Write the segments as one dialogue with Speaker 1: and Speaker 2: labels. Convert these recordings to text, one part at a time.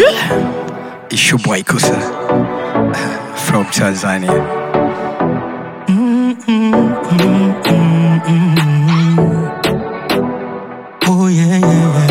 Speaker 1: It's your boy Kusa from Tanzania.
Speaker 2: Oh yeah.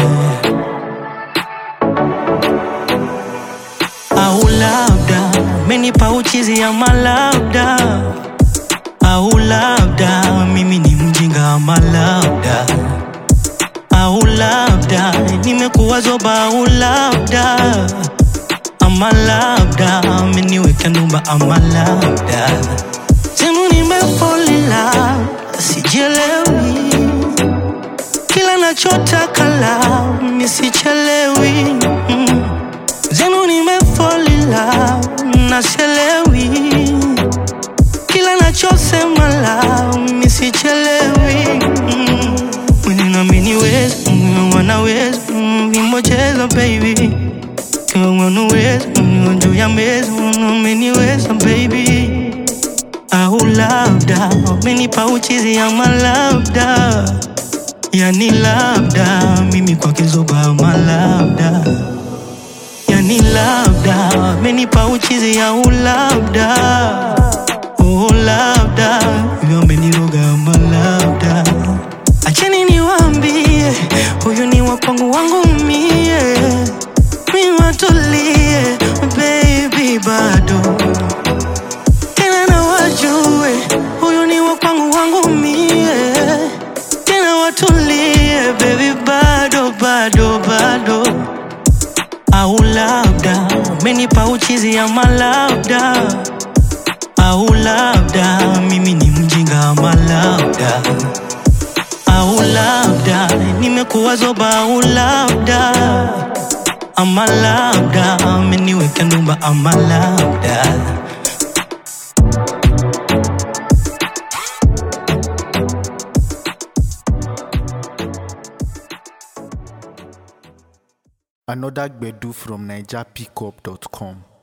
Speaker 2: Au labda menipa uchizi ama labda, au labda mimi ni mjinga ama labda, au labda nimekuwa zoba, au labda ama labda ameniweka numba, ama labda semu nimefall in love, sijielewi kila nachotaka la misichelewi. Zenu nimefall in love, nasielewi kila nachosema la misichelewi. Mwenye mini wezi, wanawezi vimocheza baby, kwa wanawezi juu ya mezi, mini wezi baby. Au labda menipa uchizi ama labda, yani labda mimi kwa kizoba ama labda, yani labda menipa uchizi ya labda, oh labda ameniroga ama labda. Acheni niwaambie huyu ni wa kwangu wangu mie, mimi watulie baby bado tena na wajue huyu ni wa kwangu wangu mie, tena watulie baby bado. Au labda menipa uchizi ama labda, au labda mimi ni mjinga ama labda, au labda nimekuwa zoba, au labda ama labda ameniweka numba, ama labda.
Speaker 3: Another Gbedu from NigerPickup.com.